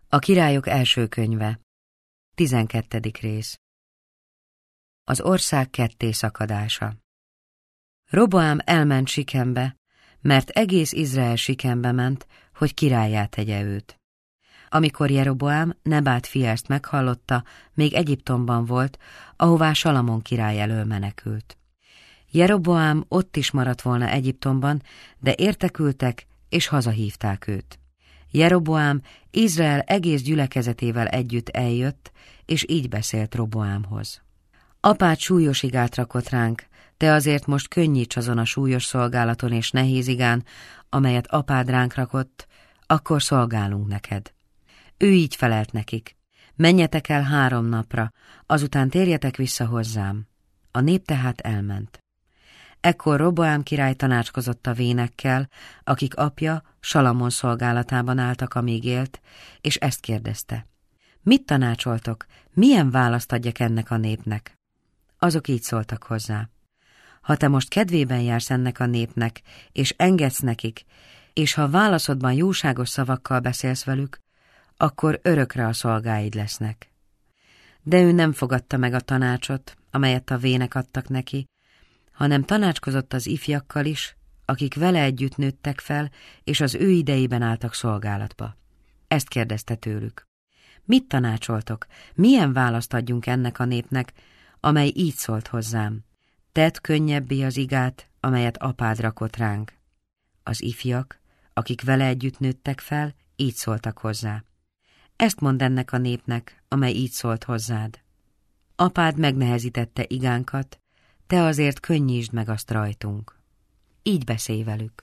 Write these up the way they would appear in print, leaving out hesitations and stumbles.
A Királyok első könyve, 12. rész. Az ország ketté szakadása. Roboám elment Sikembe, mert egész Izrael Sikembe ment, hogy királlyá tegye őt. Amikor Jeroboám, Nebát fia ezt meghallotta, még Egyiptomban volt, ahová Salamon király elől menekült. Jeroboám ott is maradt volna Egyiptomban, de értekültek és hazahívták őt. Jeroboám Izrael egész gyülekezetével együtt eljött, és így beszélt Roboámhoz. Apád súlyos igát rakott ránk, te azért most könnyíts azon a súlyos szolgálaton és nehéz igán, amelyet apád ránk rakott, akkor szolgálunk neked. Ő így felelt nekik: menjetek el 3 napra, azután térjetek vissza hozzám. A nép tehát elment. Ekkor Roboám király tanácskozott a vénekkel, akik apja Salamon szolgálatában álltak, amíg élt, és ezt kérdezte: mit tanácsoltok, milyen választ adjak ennek a népnek? Azok így szóltak hozzá: ha te most kedvében jársz ennek a népnek, és engedsz nekik, és ha válaszodban jóságos szavakkal beszélsz velük, akkor örökre a szolgáid lesznek. De ő nem fogadta meg a tanácsot, amelyet a vének adtak neki, hanem tanácskozott az ifjakkal is, akik vele együtt nőttek fel, és az ő idejében álltak szolgálatba. Ezt kérdezte tőlük: mit tanácsoltok, milyen választ adjunk ennek a népnek, amely így szólt hozzám: tedd könnyebbé az igát, amelyet apád rakott ránk. Az ifjak, akik vele együtt nőttek fel, így szóltak hozzá: ezt mondd ennek a népnek, amely így szólt hozzád: apád megnehezítette igánkat, te azért könnyítsd meg azt rajtunk. Így beszélj velük: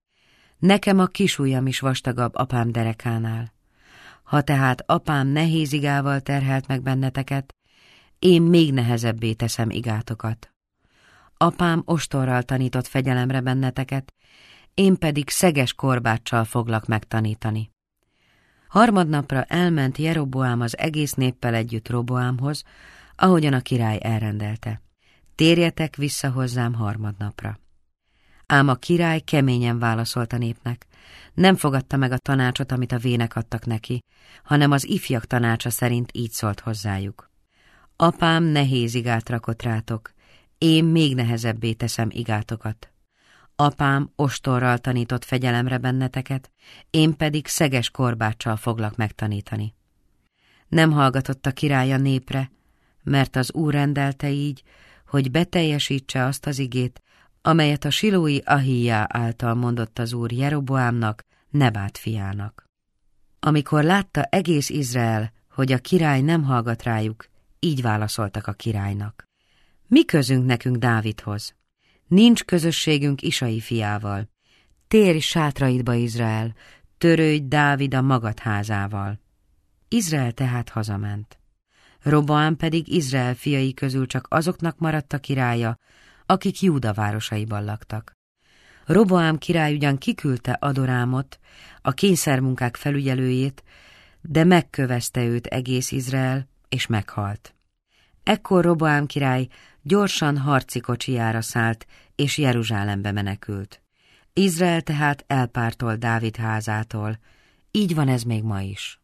nekem a kisujjam is vastagabb apám derekánál. Ha tehát apám nehéz igával terhelt meg benneteket, én még nehezebbé teszem igátokat. Apám ostorral tanított fegyelemre benneteket, én pedig szeges korbáccsal foglak megtanítani. Harmadnapra elment Jeroboám az egész néppel együtt Roboámhoz, ahogyan a király elrendelte: térjetek vissza hozzám harmadnapra. Ám a király keményen válaszolt a népnek, nem fogadta meg a tanácsot, amit a vének adtak neki, hanem az ifjak tanácsa szerint így szólt hozzájuk: apám nehéz igát rakott rátok, én még nehezebbé teszem igátokat. Apám ostorral tanított fegyelemre benneteket, én pedig szeges korbáccsal foglak megtanítani. Nem hallgatott a király a népre, mert az Úr rendelte így, hogy beteljesítse azt az igét, amelyet a silói Ahijá által mondott az Úr Jeroboámnak, Nebát fiának. Amikor látta egész Izrael, hogy a király nem hallgat rájuk, így válaszoltak a királynak: mi közünk nekünk Dávidhoz? Nincs közösségünk Isai fiával. Térj sátraidba, Izrael, törődj Dávid a magad házával. Izrael tehát hazament. Roboám pedig Izrael fiai közül csak azoknak maradt a királya, akik Júda városaiban laktak. Roboám király ugyan kiküldte Adorámot, a kényszermunkák felügyelőjét, de megkövezte őt egész Izrael, és meghalt. Ekkor Roboám király gyorsan harci kocsijára szállt, és Jeruzsálembe menekült. Izrael tehát elpártolt Dávid házától, így van ez még ma is.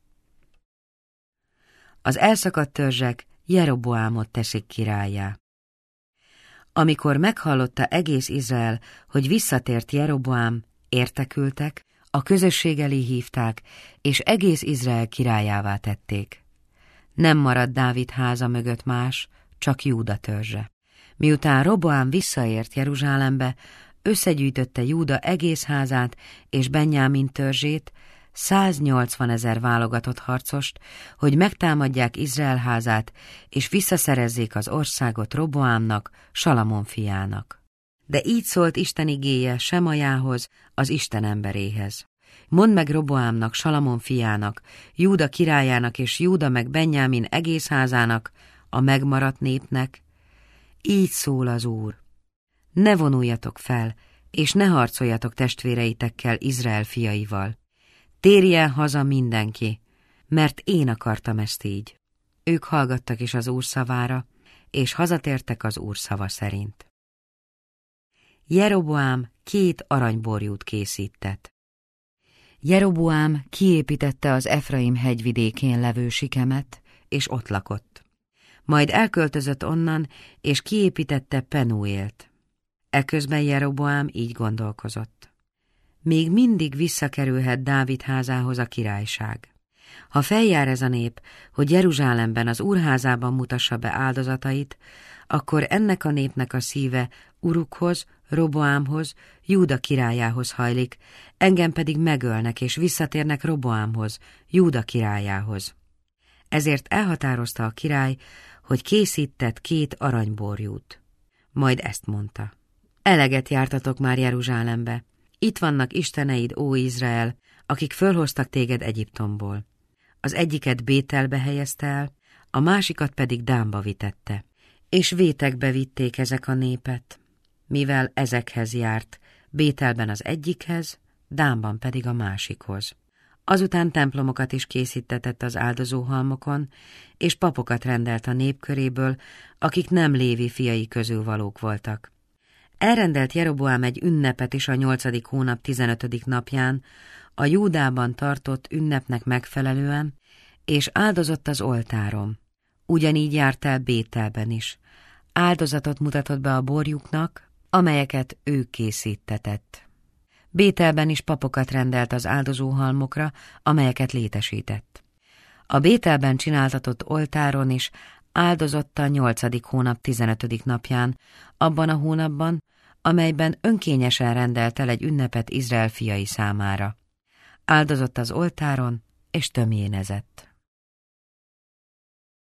Az elszakadt törzsek Jeroboámot teszik királlyá. Amikor meghallotta egész Izrael, hogy visszatért Jeroboám, értekültek, a közösség elé hívták, és egész Izrael királyává tették. Nem maradt Dávid háza mögött más, csak Júda törzse. Miután Roboám visszaért Jeruzsálembe, összegyűjtötte Júda egész házát és Benjámin törzsét, 180 000 válogatott harcost, hogy megtámadják Izrael házát, és visszaszerezzék az országot Roboámnak, Salamon fiának. De így szólt Isten igéje Semajához, az Isten emberéhez: mondd meg Roboámnak, Salamon fiának, Júda királyának és Júda meg Benjámin egész házának, a megmaradt népnek: így szól az Úr: ne vonuljatok fel, és ne harcoljatok testvéreitekkel, Izrael fiaival. Térjen haza mindenki, mert én akartam ezt így. Ők hallgattak is az Úr szavára, és hazatértek az Úr szava szerint. Jeroboám 2 aranyborjút készített. Jeroboám kiépítette az Efraim hegyvidékén levő Sikemet, és ott lakott. Majd elköltözött onnan, és kiépítette Penuélt. Eközben Jeroboám így gondolkozott. Még mindig visszakerülhet Dávid házához a királyság. Ha feljár ez a nép, hogy Jeruzsálemben az úrházában mutassa be áldozatait, akkor ennek a népnek a szíve urukhoz, Roboámhoz, Júda királyához hajlik, engem pedig megölnek és visszatérnek Roboámhoz, Júda királyához. Ezért elhatározta a király, hogy készített 2 aranyborjút. Majd ezt mondta. Eleget jártatok már Jeruzsálembe. Itt vannak isteneid, ó Izrael, akik fölhoztak téged Egyiptomból. Az egyiket Bételbe helyezte el, a másikat pedig Dánba vitette. És vétekbe vitték ezek a népet, mivel ezekhez járt, Bételben az egyikhez, Dánban pedig a másikhoz. Azután templomokat is készítetett az áldozóhalmokon, és papokat rendelt a nép köréből, akik nem Lévi fiai közül valók voltak. Elrendelt Jeroboám egy ünnepet is a 8. hónap 15. napján, a Júdában tartott ünnepnek megfelelően, és áldozott az oltáron. Ugyanígy járt el Bételben is. Áldozatot mutatott be a borjuknak, amelyeket ő készítetett. Bételben is papokat rendelt az áldozóhalmokra, amelyeket létesített. A Bételben csináltatott oltáron is áldozott a 8. hónap 15. napján, abban a hónapban, amelyben önkényesen rendelt el egy ünnepet Izrael fiai számára. Áldozott az oltáron, és tömjénezett.